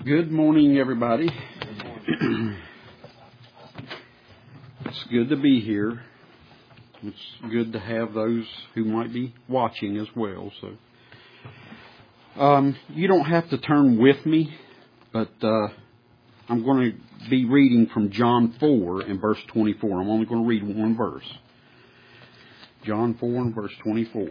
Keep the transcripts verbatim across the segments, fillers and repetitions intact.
Good morning, everybody. It's good to be here. It's good to have those who might be watching as well. So, um, you don't have to turn with me, but uh, I'm going to be reading from John four and verse twenty-four. I'm only going to read one verse. John four and verse twenty-four.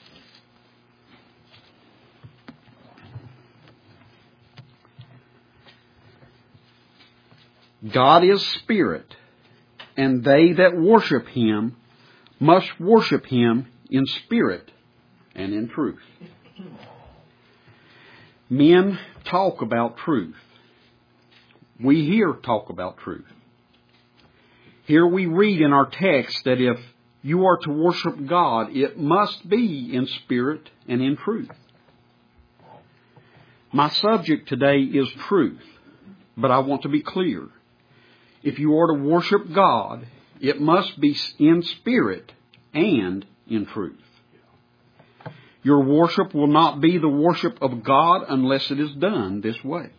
God is spirit, and they that worship him must worship him in spirit and in truth. Men talk about truth. We hear talk about truth. Here we read in our text that if you are to worship God, it must be in spirit and in truth. My subject today is truth, but I want to be clear. If you are to worship God, it must be in spirit and in truth. Your worship will not be the worship of God unless it is done this way.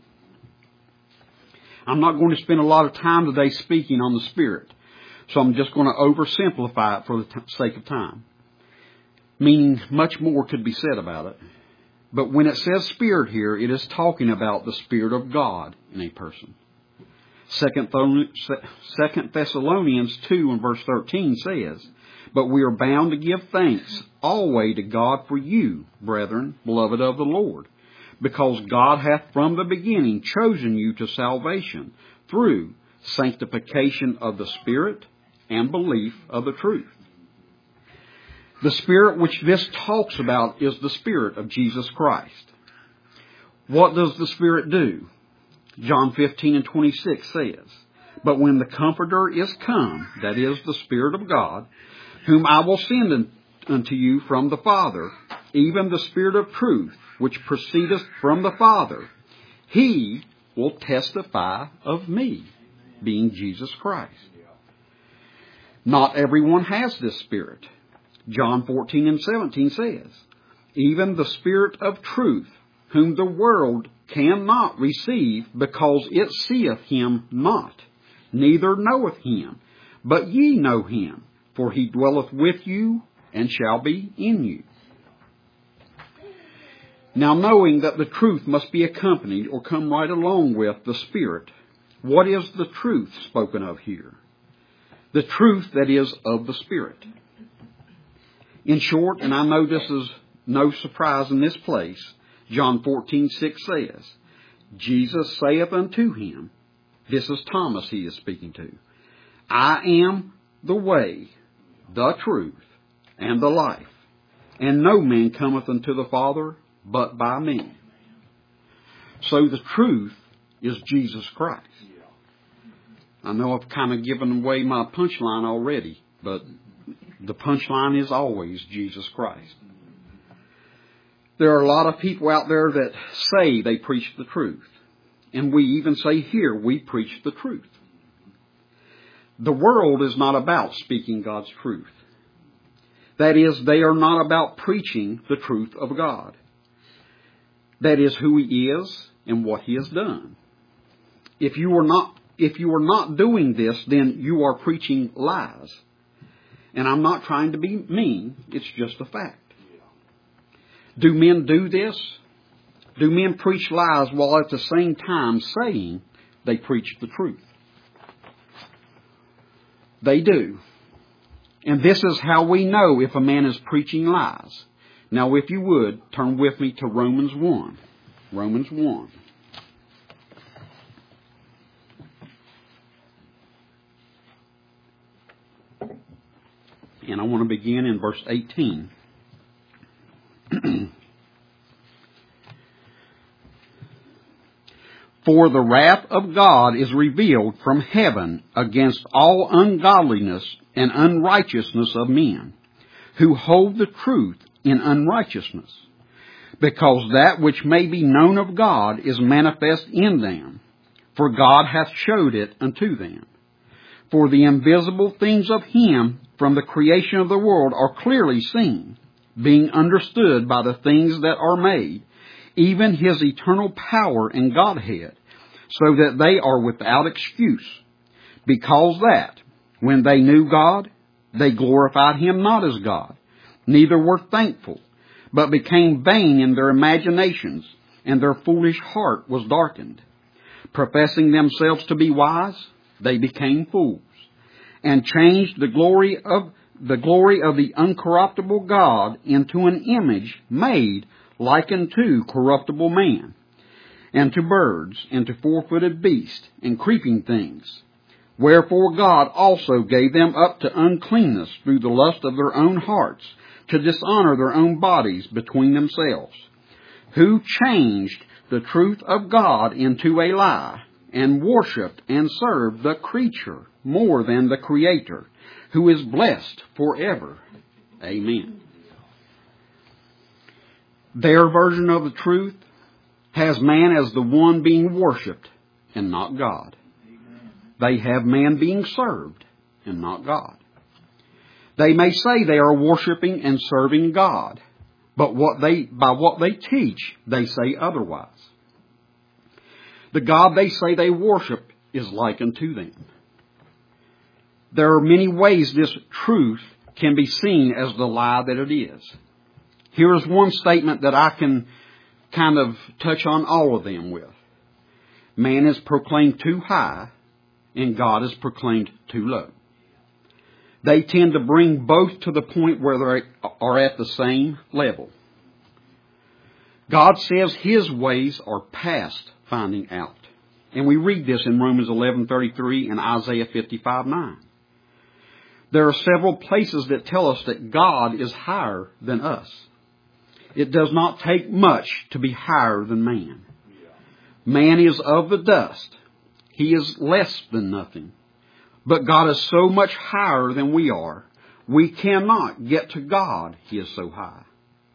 I'm not going to spend a lot of time today speaking on the Spirit, so I'm just going to oversimplify it for the t- sake of time. Meaning much more could be said about it. But when it says Spirit here, it is talking about the Spirit of God in a person. Second Thessalonians two and verse thirteen says, "But we are bound to give thanks always to God for you, brethren, beloved of the Lord, because God hath from the beginning chosen you to salvation through sanctification of the Spirit and belief of the truth." The Spirit which this talks about is the Spirit of Jesus Christ. What does the Spirit do? John fifteen and twenty-six says, "But when the Comforter is come, that is the Spirit of God, whom I will send unto you from the Father, even the Spirit of truth, which proceedeth from the Father, he will testify of me," being Jesus Christ. Not everyone has this Spirit. John fourteen and seventeen says, "Even the Spirit of truth, whom the world cannot receive, because it seeth him not, neither knoweth him. But ye know him, for he dwelleth with you, and shall be in you." Now, knowing that the truth must be accompanied or come right along with the Spirit, what is the truth spoken of here? The truth that is of the Spirit. In short, and I know this is no surprise in this place, John fourteen six says, "Jesus saith unto him," this is Thomas he is speaking to, "I am the way, the truth, and the life, and no man cometh unto the Father but by me." So the truth is Jesus Christ. I know I've kind of given away my punchline already, but the punchline is always Jesus Christ. There are a lot of people out there that say they preach the truth. And we even say here, we preach the truth. The world is not about speaking God's truth. That is, they are not about preaching the truth of God. That is who He is and what He has done. If you are not, if you are not doing this, then you are preaching lies. And I'm not trying to be mean. It's just a fact. Do men do this? Do men preach lies while at the same time saying they preach the truth? They do. And this is how we know if a man is preaching lies. Now, if you would, turn with me to Romans one. Romans one. And I want to begin in verse eighteen. "For the wrath of God is revealed from heaven against all ungodliness and unrighteousness of men, who hold the truth in unrighteousness, because that which may be known of God is manifest in them, for God hath showed it unto them. For the invisible things of Him from the creation of the world are clearly seen, being understood by the things that are made, even his eternal power and Godhead, so that they are without excuse. Because that, when they knew God, they glorified him not as God, neither were thankful, but became vain in their imaginations, and their foolish heart was darkened. Professing themselves to be wise, they became fools, and changed the glory of the glory of the uncorruptible God into an image made like unto corruptible man, and to birds, and to four-footed beasts, and creeping things. Wherefore God also gave them up to uncleanness through the lust of their own hearts, to dishonor their own bodies between themselves, who changed the truth of God into a lie, and worshipped and served the creature more than the Creator, who is blessed forever. Amen. Their version of the truth has man as the one being worshipped and not God. They have man being served and not God. They may say they are worshiping and serving God, but what they, by what they teach, they say otherwise. The God they say they worship is like unto them. There are many ways this truth can be seen as the lie that it is. Here is one statement that I can kind of touch on all of them with. Man is proclaimed too high, and God is proclaimed too low. They tend to bring both to the point where they are at the same level. God says his ways are past finding out. And we read this in Romans eleven thirty-three and Isaiah fifty-five nine. There are several places that tell us that God is higher than us. It does not take much to be higher than man. Man is of the dust. He is less than nothing. But God is so much higher than we are. We cannot get to God. He is so high.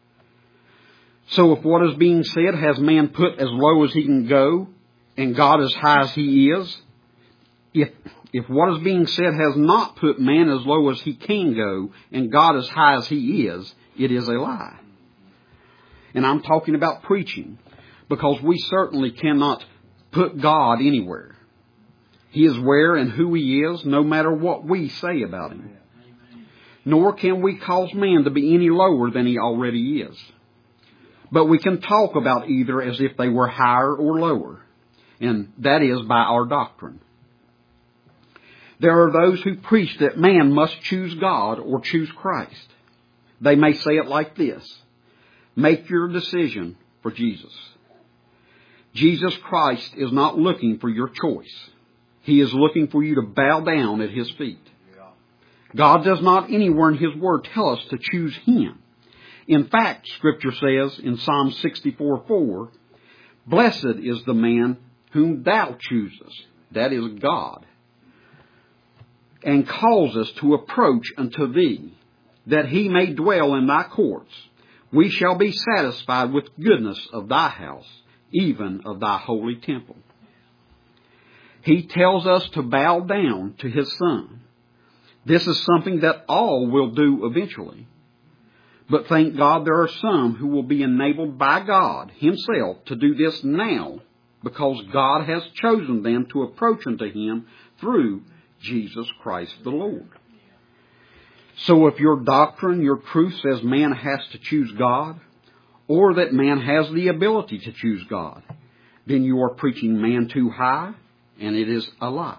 So if what is being said has man put as low as he can go, and God as high as he is, if if what is being said has not put man as low as he can go, and God as high as he is, it is a lie. And I'm talking about preaching, because we certainly cannot put God anywhere. He is where and who he is, no matter what we say about him. Nor can we cause man to be any lower than he already is. But we can talk about either as if they were higher or lower, and that is by our doctrine. There are those who preach that man must choose God or choose Christ. They may say it like this: make your decision for Jesus. Jesus Christ is not looking for your choice. He is looking for you to bow down at his feet. God does not anywhere in his word tell us to choose him. In fact, Scripture says in Psalm sixty-four four, blessed is the man whom thou choosest, that is God, and calls us to approach unto thee, that he may dwell in thy courts. We shall be satisfied with goodness of thy house, even of thy holy temple. He tells us to bow down to his Son. This is something that all will do eventually. But thank God there are some who will be enabled by God himself to do this now, because God has chosen them to approach unto him through Jesus Christ the Lord. So if your doctrine, your truth says man has to choose God, or that man has the ability to choose God, then you are preaching man too high, and it is a lie.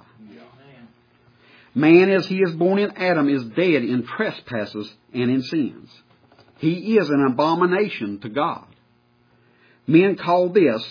Man, as he is born in Adam, is dead in trespasses and in sins. He is an abomination to God. Men call this,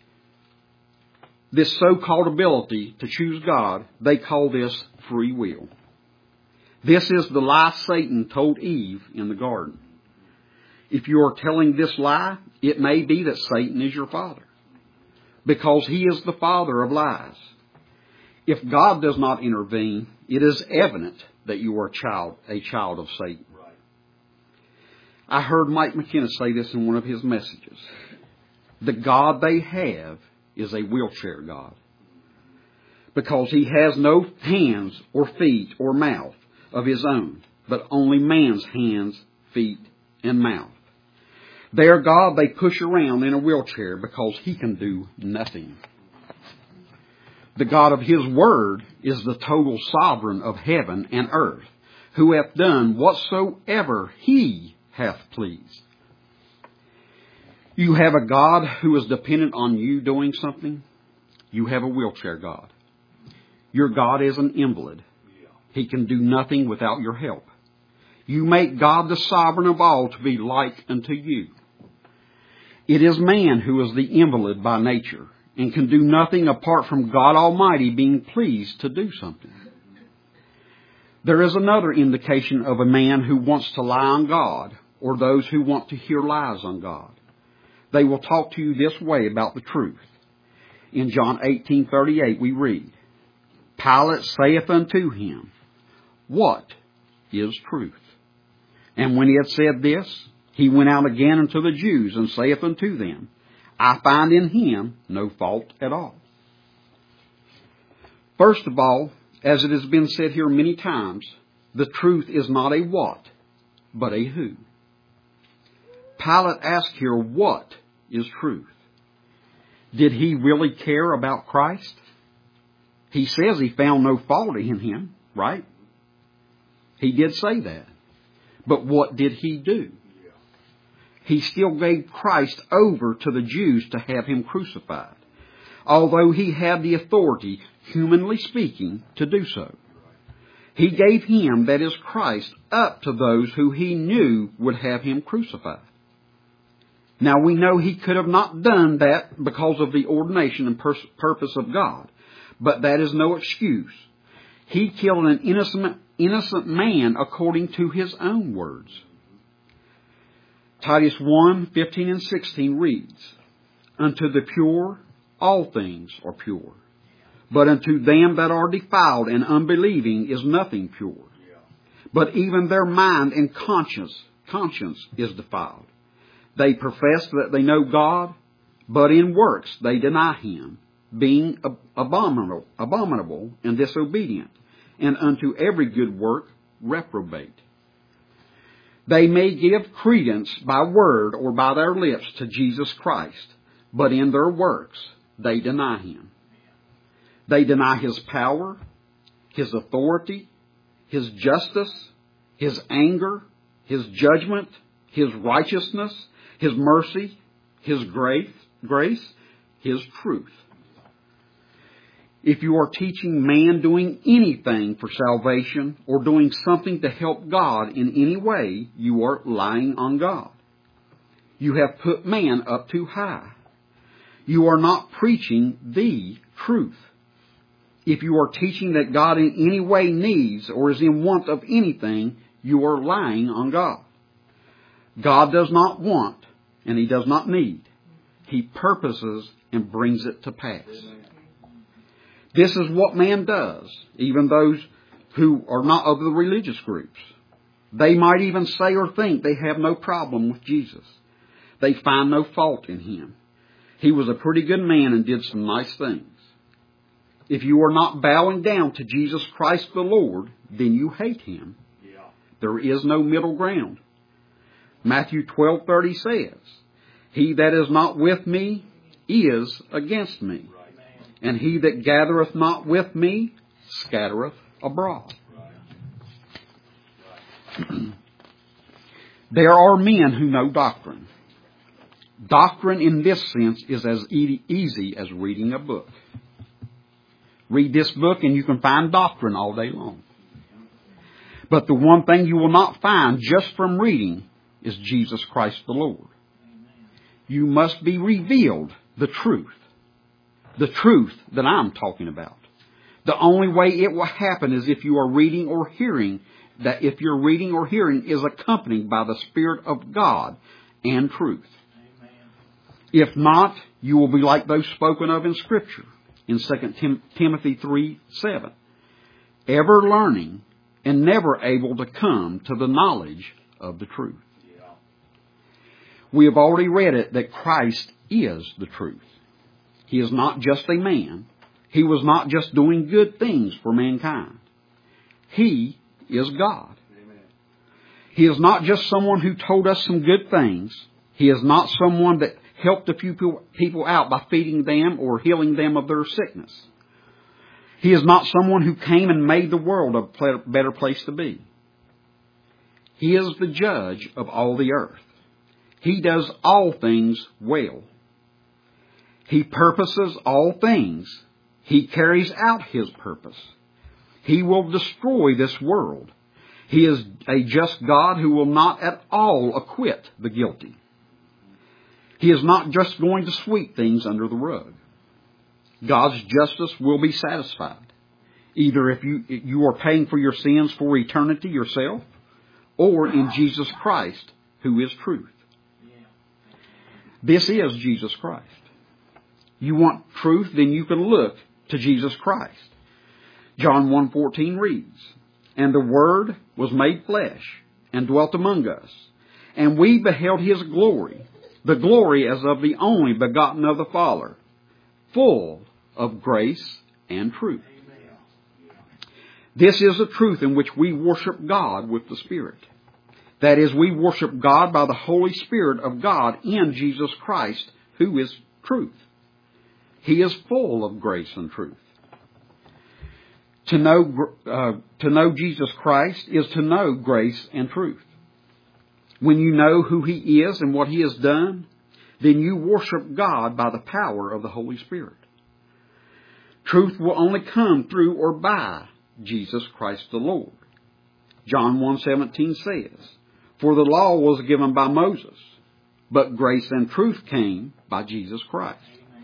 this so-called ability to choose God, they call this free will. This is the lie Satan told Eve in the garden. If you are telling this lie, it may be that Satan is your father, because he is the father of lies. If God does not intervene, it is evident that you are a child, a child of Satan. Right. I heard Mike McKenna say this in one of his messages. The God they have is a wheelchair God, because he has no hands or feet or mouth of his own, but only man's hands, feet, and mouth. Their God they push around in a wheelchair because he can do nothing. The God of his word is the total sovereign of heaven and earth, who hath done whatsoever he hath pleased. You have a God who is dependent on you doing something. You have a wheelchair God. Your God is an invalid. He can do nothing without your help. You make God the sovereign of all to be like unto you. It is man who is the invalid by nature and can do nothing apart from God Almighty being pleased to do something. There is another indication of a man who wants to lie on God, or those who want to hear lies on God. They will talk to you this way about the truth. In John eighteen thirty-eight we read, Pilate saith unto him, What is truth? And when he had said this, he went out again unto the Jews, and saith unto them, I find in him no fault at all. First of all, as it has been said here many times, the truth is not a what, but a who. Pilate asked here, what is truth? Did he really care about Christ? He says he found no fault in him, right? He did say that. But what did he do? He still gave Christ over to the Jews to have him crucified, although he had the authority, humanly speaking, to do so. He gave him, that is Christ, up to those who he knew would have him crucified. Now we know he could have not done that because of the ordination and pers- purpose of God, but that is no excuse. He killed an innocent, innocent man according to his own words. Titus one, fifteen and sixteen reads, Unto the pure all things are pure, but unto them that are defiled and unbelieving is nothing pure. But even their mind and conscience, conscience is defiled. They profess that they know God, but in works they deny him, being abominable, abominable and disobedient, and unto every good work reprobate. They may give credence by word or by their lips to Jesus Christ, but in their works they deny him. They deny his power, his authority, his justice, his anger, his judgment, his righteousness, his mercy, his grace, grace, his truth. If you are teaching man doing anything for salvation or doing something to help God in any way, you are lying on God. You have put man up too high. You are not preaching the truth. If you are teaching that God in any way needs or is in want of anything, you are lying on God. God does not want and he does not need. He purposes and brings it to pass. This is what man does, even those who are not of the religious groups. They might even say or think they have no problem with Jesus. They find no fault in him. He was a pretty good man and did some nice things. If you are not bowing down to Jesus Christ the Lord, then you hate him. Yeah. There is no middle ground. Matthew twelve thirty says, He that is not with me is against me. And he that gathereth not with me scattereth abroad. There are men who know doctrine. Doctrine in this sense is as e- easy as reading a book. Read this book and you can find doctrine all day long. But the one thing you will not find just from reading is Jesus Christ the Lord. You must be revealed the truth. The truth that I'm talking about. The only way it will happen is if you are reading or hearing, that if your reading or hearing is accompanied by the Spirit of God and truth. Amen. If not, you will be like those spoken of in Scripture in Second Timothy three seven. Ever learning and never able to come to the knowledge of the truth. Yeah. We have already read it that Christ is the truth. He is not just a man. He was not just doing good things for mankind. He is God. Amen. He is not just someone who told us some good things. He is not someone that helped a few people out by feeding them or healing them of their sickness. He is not someone who came and made the world a better place to be. He is the judge of all the earth. He does all things well. He purposes all things. He carries out His purpose. He will destroy this world. He is a just God who will not at all acquit the guilty. He is not just going to sweep things under the rug. God's justice will be satisfied, either if you, you are paying for your sins for eternity yourself, or in Jesus Christ, who is truth. This is Jesus Christ. You want truth, then you can look to Jesus Christ. John one fourteen reads, "And the Word was made flesh, and dwelt among us, and we beheld His glory, the glory as of the only begotten of the Father, full of grace and truth." This is the truth in which we worship God with the Spirit. That is, we worship God by the Holy Spirit of God in Jesus Christ, who is truth. He is full of grace and truth. To know, uh, to know Jesus Christ is to know grace and truth. When you know who He is and what He has done, then you worship God by the power of the Holy Spirit. Truth will only come through or by Jesus Christ the Lord. John one seventeen says, "For the law was given by Moses, but grace and truth came by Jesus Christ."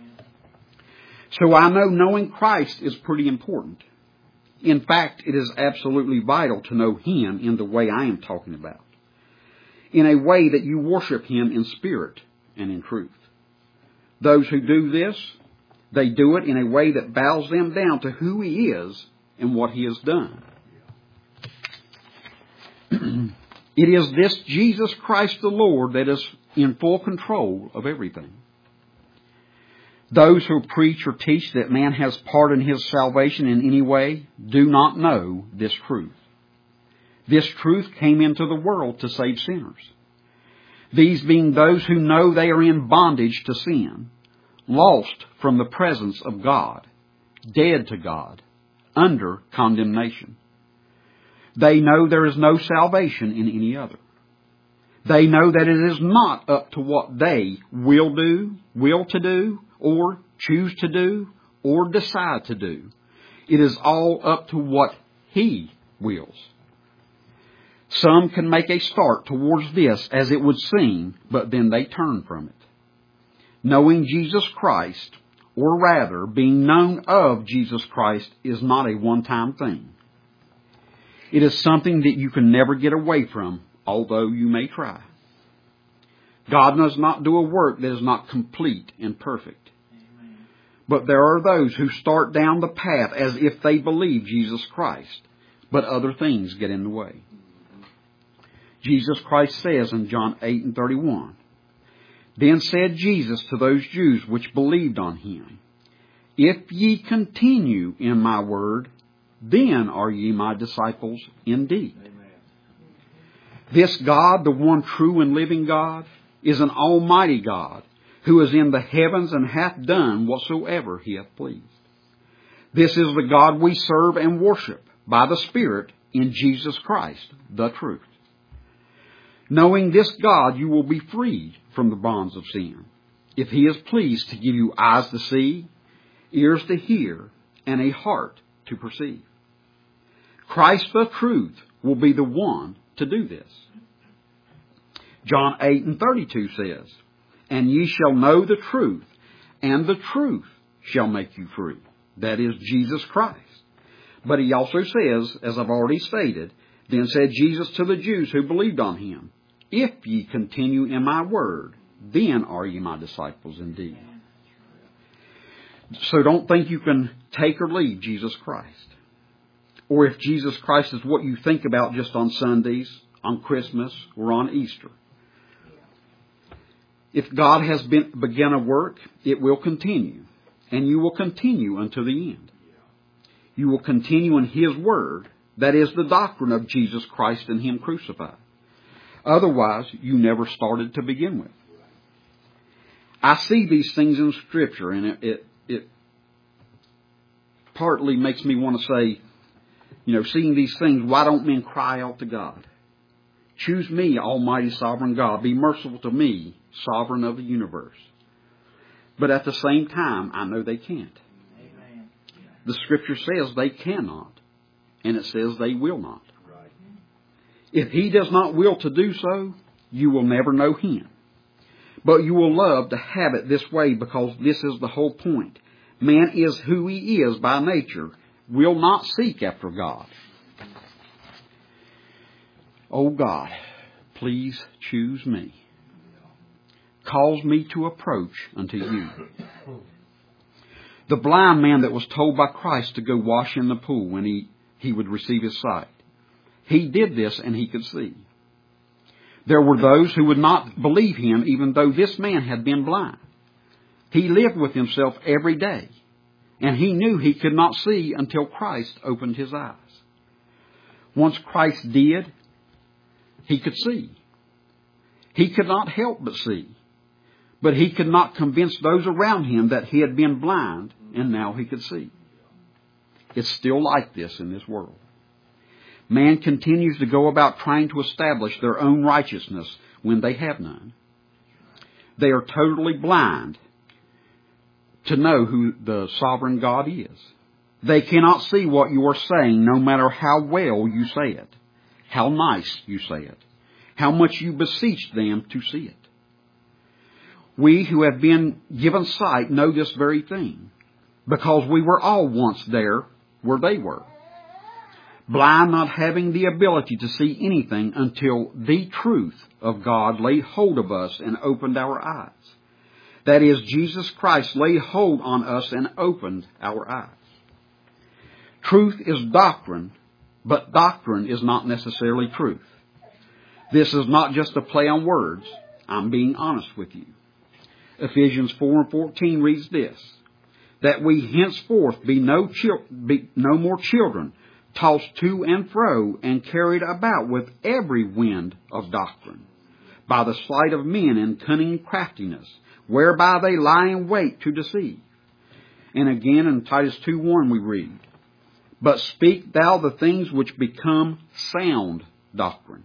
So I know knowing Christ is pretty important. In fact, it is absolutely vital to know Him in the way I am talking about, in a way that you worship Him in spirit and in truth. Those who do this, they do it in a way that bows them down to who He is and what He has done. It is this Jesus Christ the Lord that is in full control of everything. Those who preach or teach that man has part in his salvation in any way do not know this truth. This truth came into the world to save sinners. These being those who know they are in bondage to sin, lost from the presence of God, dead to God, under condemnation. They know there is no salvation in any other. They know that it is not up to what they will do, will to do, or choose to do, or decide to do. It is all up to what He wills. Some can make a start towards this as it would seem, but then they turn from it. Knowing Jesus Christ, or rather being known of Jesus Christ, is not a one-time thing. It is something that you can never get away from, although you may try. God does not do a work that is not complete and perfect. Amen. But there are those who start down the path as if they believe Jesus Christ, but other things get in the way. Jesus Christ says in John eight and thirty-one, "Then said Jesus to those Jews which believed on Him, If ye continue in my word, then are ye my disciples indeed." Amen. This God, the one true and living God, is an almighty God who is in the heavens and hath done whatsoever He hath pleased. This is the God we serve and worship by the Spirit in Jesus Christ, the truth. Knowing this God, you will be freed from the bonds of sin, if He is pleased to give you eyes to see, ears to hear, and a heart to perceive. Christ the truth will be the one to do this. John eight and thirty-two says, "And ye shall know the truth, and the truth shall make you free." That is Jesus Christ. But He also says, as I've already stated, "Then said Jesus to the Jews who believed on Him, If ye continue in my word, then are ye my disciples indeed." So don't think you can take or leave Jesus Christ. Or if Jesus Christ is what you think about just on Sundays, on Christmas, or on Easter. If God has been, begun a work, it will continue. And you will continue unto the end. You will continue in His word. That is the doctrine of Jesus Christ and Him crucified. Otherwise, you never started to begin with. I see these things in Scripture, and it, it, it partly makes me want to say, you know, seeing these things, why don't men cry out to God? Choose me, Almighty Sovereign God. Be merciful to me, Sovereign of the universe. But at the same time, I know they can't. Amen. The Scripture says they cannot, and it says they will not. Right. If He does not will to do so, you will never know Him. But you will love to have it this way, because this is the whole point. Man is who he is by nature, will not seek after God. Oh God, please choose me. Cause me to approach unto you. The blind man that was told by Christ to go wash in the pool when he, he would receive his sight. He did this and he could see. There were those who would not believe him even though this man had been blind. He lived with himself every day, and he knew he could not see until Christ opened his eyes. Once Christ did, he could see. He could not help but see. But he could not convince those around him that he had been blind and now he could see. It's still like this in this world. Man continues to go about trying to establish their own righteousness when they have none. They are totally blind to know who the sovereign God is. They cannot see what you are saying no matter how well you say it, how nice you say it, how much you beseech them to see it. We who have been given sight know this very thing, because we were all once there where they were. Blind, not having the ability to see anything until the truth of God laid hold of us and opened our eyes. That is, Jesus Christ laid hold on us and opened our eyes. Truth is doctrine, but doctrine is not necessarily truth. This is not just a play on words. I'm being honest with you. Ephesians four and fourteen reads this, that we henceforth be no, chil- be no more children, tossed to and fro and carried about with every wind of doctrine, by the sleight of men and cunning craftiness, whereby they lie in wait to deceive. And again in Titus two one we read, but speak thou the things which become sound doctrine.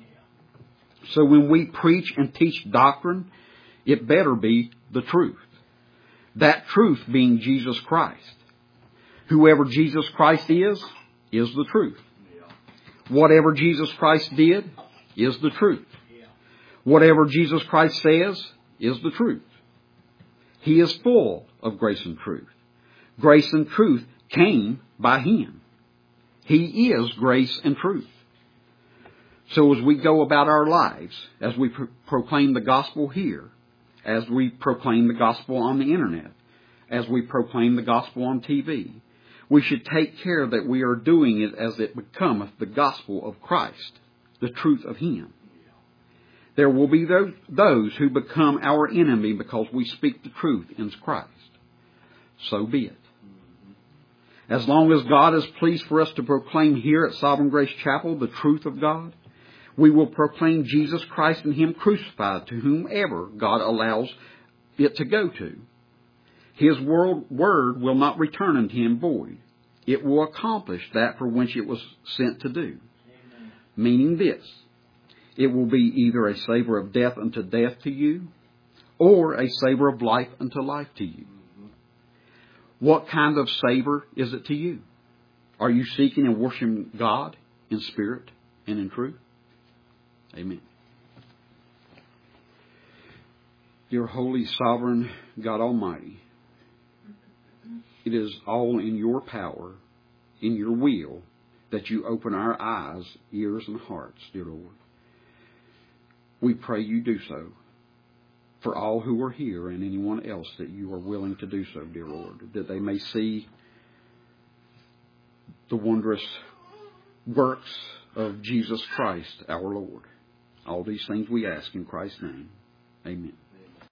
So when we preach and teach doctrine, it better be the truth. That truth being Jesus Christ. Whoever Jesus Christ is, is the truth. Whatever Jesus Christ did is the truth. Whatever Jesus Christ says is the truth. He is full of grace and truth. Grace and truth came by Him. He is grace and truth. So as we go about our lives, as we pro- proclaim the gospel here, as we proclaim the gospel on the internet, as we proclaim the gospel on T V, we should take care that we are doing it as it becometh the gospel of Christ, the truth of Him. There will be those who become our enemy because we speak the truth in Christ. So be it. As long as God is pleased for us to proclaim here at Sovereign Grace Chapel the truth of God, we will proclaim Jesus Christ and Him crucified to whomever God allows it to go to. His word will not return unto Him void. It will accomplish that for which it was sent to do. Amen. Meaning this, it will be either a savor of death unto death to you, or a savor of life unto life to you. Mm-hmm. What kind of savor is it to you? Are you seeking and worshiping God in spirit and in truth? Amen. Dear Holy Sovereign God Almighty, it is all in your power, in your will, that you open our eyes, ears, and hearts, dear Lord. We pray you do so for all who are here and anyone else that you are willing to do so, dear Lord, that they may see the wondrous works of Jesus Christ, our Lord. All these things we ask in Christ's name. Amen.